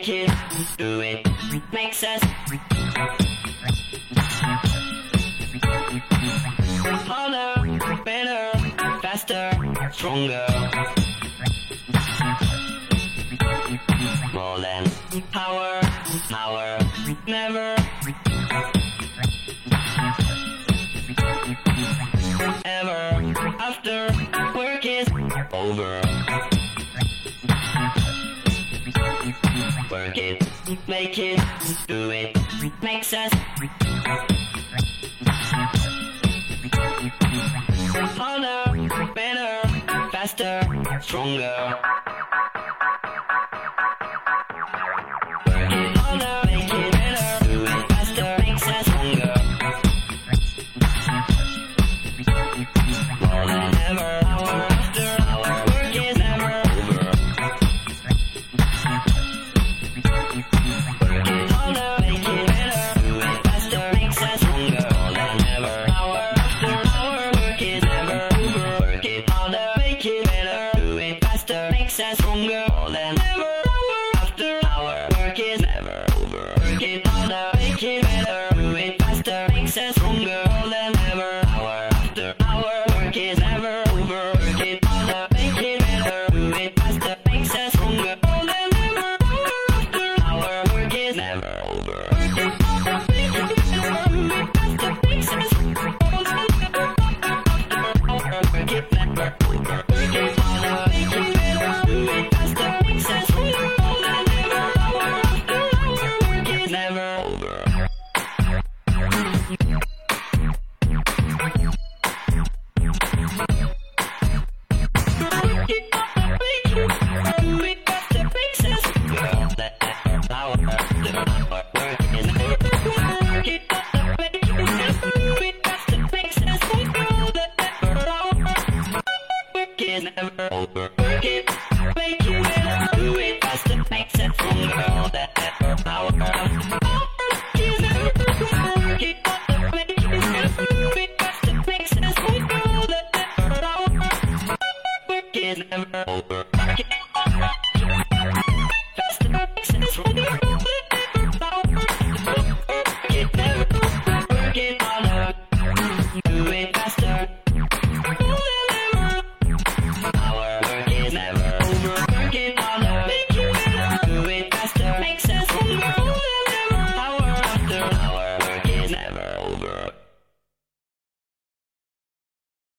make it, do it, makes us harder, better, faster, stronger. More than power, power, never ever after work is over. Work it, make it, do it, makes us harder, better, faster, stronger. Work it harder, make it better, do it faster, makes us stronger. More than ever, hour after hour, work is never over. Work it harder, make it better, do it faster, makes us stronger. More than ever, hour after hour, work is never over. Work it harder, make it better, do it faster, makes us stronger. More than ever, hour after hour, work is never over. Work it harder, make it better, do it faster, makes us stronger. More than ever.